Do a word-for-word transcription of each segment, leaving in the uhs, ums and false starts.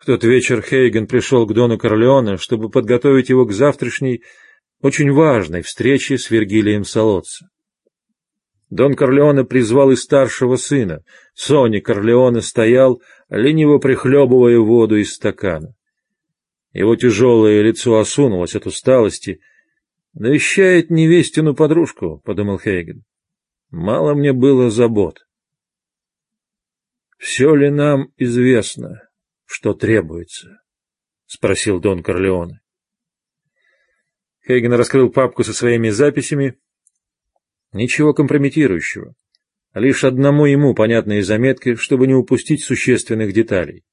В тот вечер Хейген пришел к Дону Корлеоне, чтобы подготовить его к завтрашней, очень важной встрече с Виргилием Салоццо. Дон Корлеоне призвал и старшего сына. Сони Корлеоне стоял, лениво прихлебывая воду из стакана. Его тяжелое лицо осунулось от усталости. «Навещает невестину подружку», — подумал Хейген. «Мало мне было забот». «Все ли нам известно, что требуется?» — спросил Дон Корлеоне. Хейген раскрыл папку со своими записями. Ничего компрометирующего. Лишь одному ему понятные заметки, чтобы не упустить существенных деталей.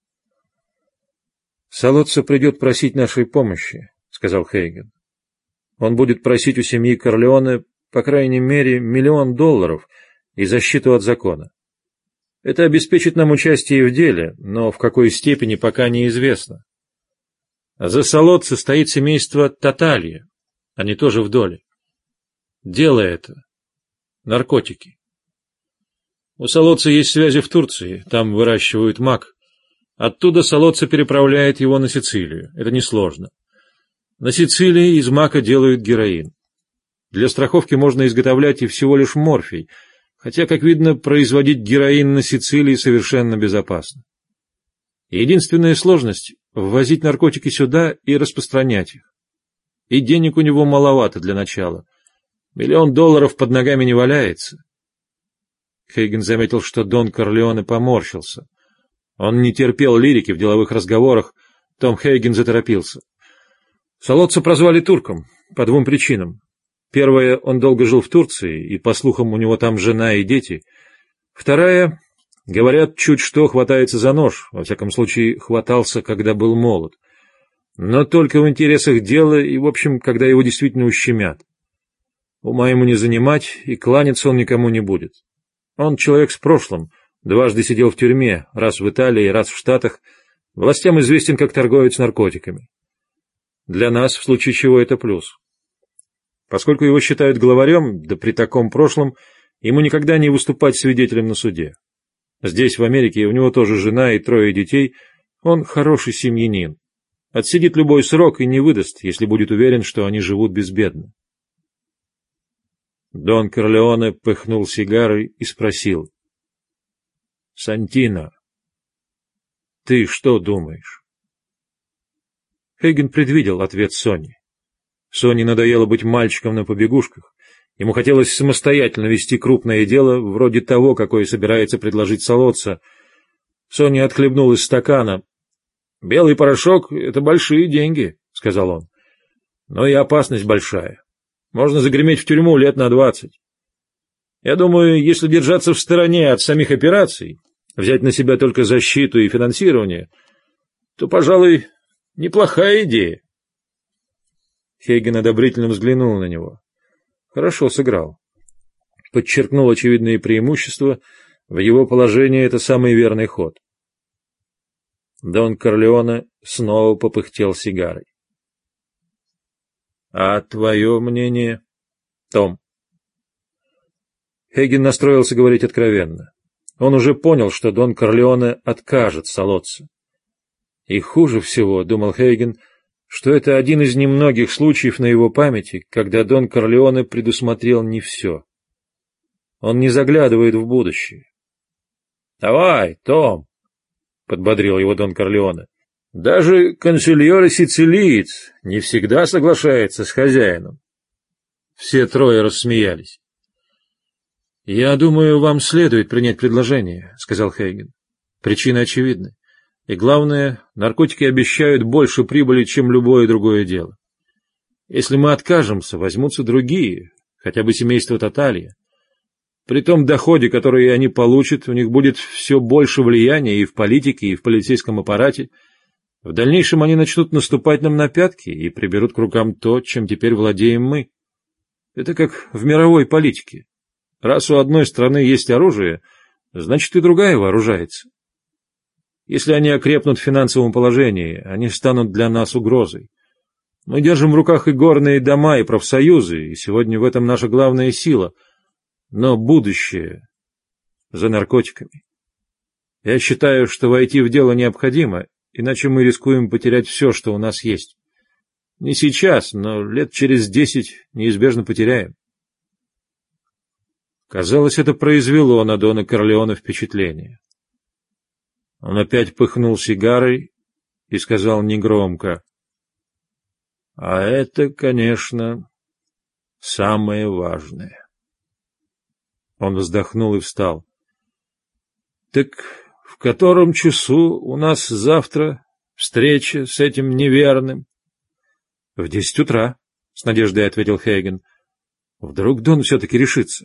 «Салоццо придет просить нашей помощи», — сказал Хейген. «Он будет просить у семьи Корлеоне, по крайней мере, миллион долларов и защиту от закона. Это обеспечит нам участие в деле, но в какой степени пока неизвестно. За Салоццо стоит семейство Таталья, они тоже в доле. Дело это — наркотики. У Салоццо есть связи в Турции, там выращивают мак. Оттуда Салоццо переправляет его на Сицилию, это несложно. На Сицилии из мака делают героин. Для страховки можно изготовлять и всего лишь морфий, хотя, как видно, производить героин на Сицилии совершенно безопасно. Единственная сложность — ввозить наркотики сюда и распространять их. И денег у него маловато для начала. Миллион долларов под ногами не валяется. Хейген заметил, что Дон Корлеоне поморщился. Он не терпел лирики в деловых разговорах. Том Хейген заторопился. Салоццо прозвали турком по двум причинам. Первая — он долго жил в Турции, и, по слухам, у него там жена и дети. Вторая — говорят, чуть что хватается за нож, во всяком случае, хватался, когда был молод. Но только в интересах дела и, в общем, когда его действительно ущемят. Ума ему не занимать, и кланяться он никому не будет. Он человек с прошлым, дважды сидел в тюрьме, раз в Италии, раз в Штатах, властям известен как торговец наркотиками. Для нас, в случае чего, это плюс. Поскольку его считают главарем, да при таком прошлом, ему никогда не выступать свидетелем на суде. Здесь, в Америке, у него тоже жена и трое детей, он хороший семьянин. Отсидит любой срок и не выдаст, если будет уверен, что они живут безбедно. Дон Корлеоне пыхнул сигарой и спросил. — Сантино, ты что думаешь? Хейген предвидел ответ Сони. Соне надоело быть мальчиком на побегушках. Ему хотелось самостоятельно вести крупное дело, вроде того, какое собирается предложить Салоццо. Соня отхлебнул из стакана. — Белый порошок — это большие деньги, — сказал он. — Но и опасность большая. Можно загреметь в тюрьму лет на двадцать. Я думаю, если держаться в стороне от самих операций, взять на себя только защиту и финансирование, то, пожалуй, неплохая идея. Хейген одобрительно взглянул на него. Хорошо сыграл. Подчеркнул очевидные преимущества. В его положении это самый верный ход. Дон Корлеоне снова попыхтел сигарой. — А твое мнение, Том? Хейген настроился говорить откровенно. Он уже понял, что Дон Корлеоне откажет Салоццо. И хуже всего, думал Хейген, что это один из немногих случаев на его памяти, когда Дон Корлеоне предусмотрел не все. Он не заглядывает в будущее. — Давай, Том, — подбодрил его Дон Корлеоне. — Даже консильор-сицилиец не всегда соглашается с хозяином. Все трое рассмеялись. — Я думаю, вам следует принять предложение, — сказал Хейген. Причины очевидны. И главное, наркотики обещают больше прибыли, чем любое другое дело. Если мы откажемся, возьмутся другие, хотя бы семейство Таталья. При том доходе, который они получат, у них будет все больше влияния и в политике, и в полицейском аппарате. В дальнейшем они начнут наступать нам на пятки и приберут к рукам то, чем теперь владеем мы. Это как в мировой политике. Раз у одной страны есть оружие, значит и другая вооружается. Если они окрепнут в финансовом положении, они станут для нас угрозой. Мы держим в руках и горные дома, и профсоюзы, и сегодня в этом наша главная сила. Но будущее за наркотиками. Я считаю, что войти в дело необходимо, иначе мы рискуем потерять все, что у нас есть. Не сейчас, но лет через десять неизбежно потеряем. Казалось, это произвело на Дона Корлеоне впечатление. Он опять пыхнул сигарой и сказал негромко: «А это, конечно, самое важное». Он вздохнул и встал. «Так в котором часу у нас завтра встреча с этим неверным?» «В десять утра», — с надеждой ответил Хейген. «Вдруг Дон все-таки решится?»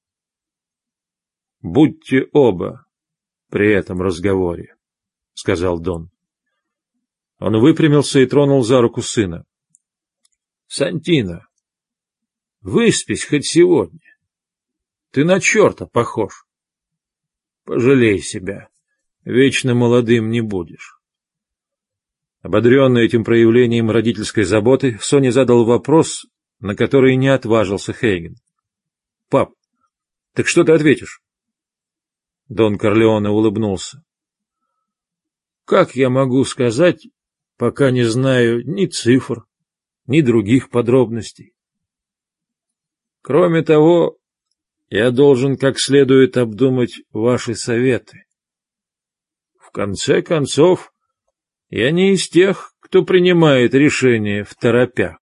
«Будьте оба при этом разговоре», — сказал Дон. Он выпрямился и тронул за руку сына. «Сантино, выспись хоть сегодня. Ты на черта похож. Пожалей себя, вечно молодым не будешь». Ободренный этим проявлением родительской заботы, Сони задал вопрос, на который не отважился Хейген. «Пап, так что ты ответишь?» Дон Корлеоне улыбнулся. «Как я могу сказать, пока не знаю ни цифр, ни других подробностей? Кроме того, я должен как следует обдумать ваши советы. В конце концов, я не из тех, кто принимает решения второпях.